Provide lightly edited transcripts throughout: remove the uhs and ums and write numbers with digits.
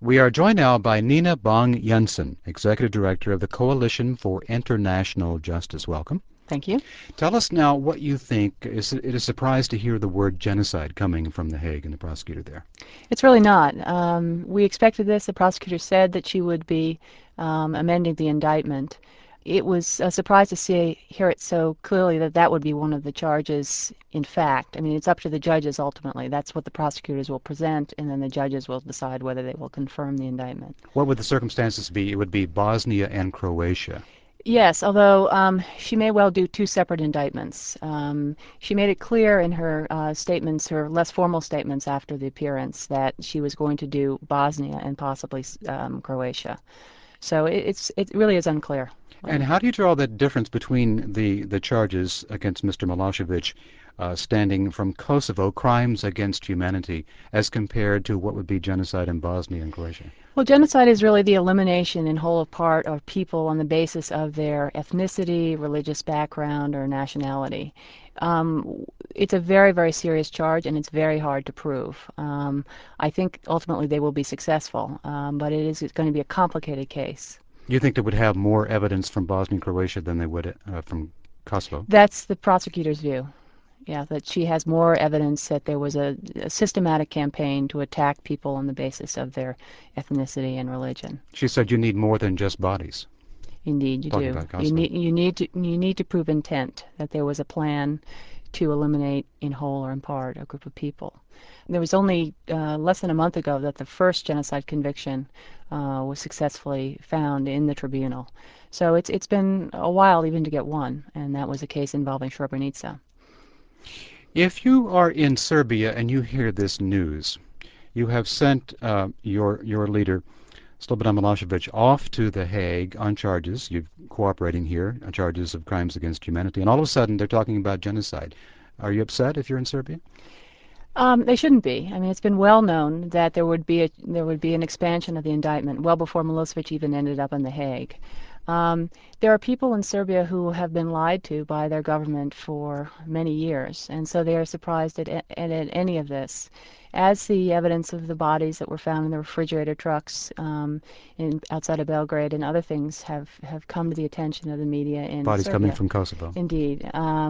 We are joined now by Nina Bong Jensen, Executive Director of the Coalition for International Justice. Welcome. Thank you. Tell us now what you think. Is it a surprise to hear the word genocide coming from The Hague and the prosecutor there? It's really not. We expected this. The prosecutor said that she would be amending the indictment. It was a surprise to hear it so clearly that that would be one of the charges, in fact. I mean, it's up to the judges ultimately. That's what the prosecutors will present, and then the judges will decide whether they will confirm the indictment. What would the circumstances be? It would be Bosnia and Croatia. Yes, although she may well do two separate indictments. She made it clear in her statements, her less formal statements after the appearance, that she was going to do Bosnia and possibly Croatia. So it really is unclear. And how do you draw the difference between the charges against Mr. Milosevic standing from Kosovo, crimes against humanity, as compared to what would be genocide in Bosnia and Croatia? Well, genocide is really the elimination in whole or part of people on the basis of their ethnicity, religious background, or nationality. It's a very, very serious charge, and it's very hard to prove. I think ultimately they will be successful, but it's going to be a complicated case. You think they would have more evidence from Bosnia and Croatia than they would from Kosovo? That's the prosecutor's view. Yeah, that she has more evidence that there was a systematic campaign to attack people on the basis of their ethnicity and religion. She said you need more than just bodies. Indeed, you Talking do. about Kosovo. You need to prove intent, that there was a plan to eliminate in whole or in part a group of people. There was only less than a month ago that the first genocide conviction was successfully found in the tribunal. So it's been a while even to get one, and that was a case involving Srebrenica. If you are in Serbia and you hear this news, you have sent your leader, Slobodan Milosevic, off to The Hague on charges, you're cooperating here, on charges of crimes against humanity, and all of a sudden they're talking about genocide. Are you upset if you're in Serbia? They shouldn't be. I mean, it's been well known that there would be an expansion of the indictment well before Milosevic even ended up in The Hague. There are people in Serbia who have been lied to by their government for many years, and so they are surprised at any of this. As the evidence of the bodies that were found in the refrigerator trucks outside of Belgrade and other things have come to the attention of the media in Bodies Serbia. coming from Kosovo. Indeed.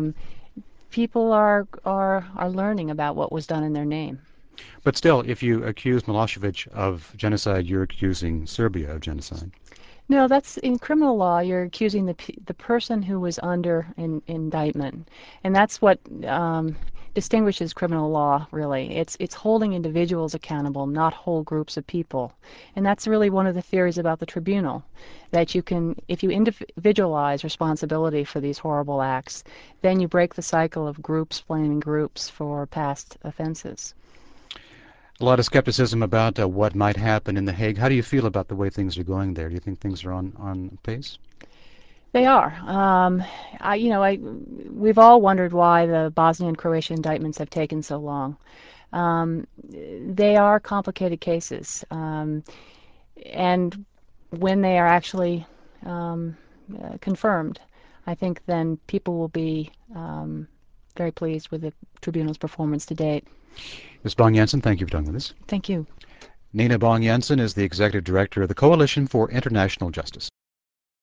People are learning about what was done in their name. But still, if you accuse Milosevic of genocide, you're accusing Serbia of genocide. No, that's in criminal law. You're accusing the person who was under indictment, and that's what distinguishes criminal law. Really, it's holding individuals accountable, not whole groups of people, and that's really one of the theories about the tribunal. That you can, if you individualize responsibility for these horrible acts, then you break the cycle of groups blaming groups for past offenses. A lot of skepticism about what might happen in The Hague. How do you feel about the way things are going there? Do you think things are on pace? They are. We've all wondered why the Bosnia and Croatia indictments have taken so long. They are complicated cases, and when they are actually confirmed, I think then people will be very pleased with the tribunal's performance to date. Ms. Bong Jensen, thank you for talking with us. Thank you. Nina Bong Jensen is the Executive Director of the Coalition for International Justice.